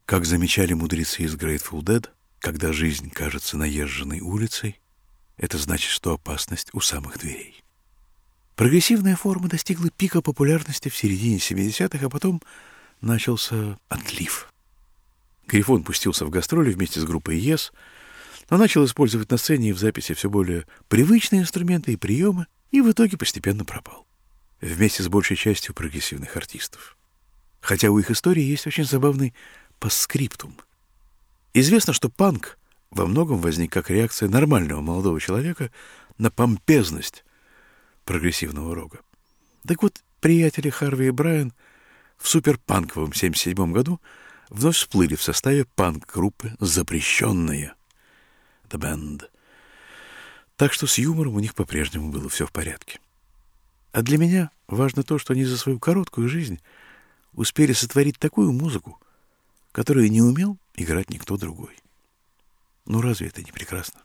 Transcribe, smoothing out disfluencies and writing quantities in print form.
Как замечали мудрецы из Grateful Dead, когда жизнь кажется наезженной улицей, это значит, что опасность у самых дверей. Прогрессивная форма достигла пика популярности в середине 70-х, а потом начался отлив. Грифон пустился в гастроли вместе с группой Yes, но начал использовать на сцене и в записи все более привычные инструменты и приемы, и в итоге постепенно пропал. Вместе с большей частью прогрессивных артистов. Хотя у их истории есть очень забавный постскриптум. Известно, что панк во многом возник как реакция нормального молодого человека на помпезность прогрессивного рога. Так вот, приятели Харви и Брайан в суперпанковом 1977 году вновь всплыли в составе панк-группы «Запрещенная» The Band. Так что с юмором у них по-прежнему было все в порядке. А для меня важно то, что они за свою короткую жизнь успели сотворить такую музыку, которую не умел играть никто другой. Ну разве это не прекрасно?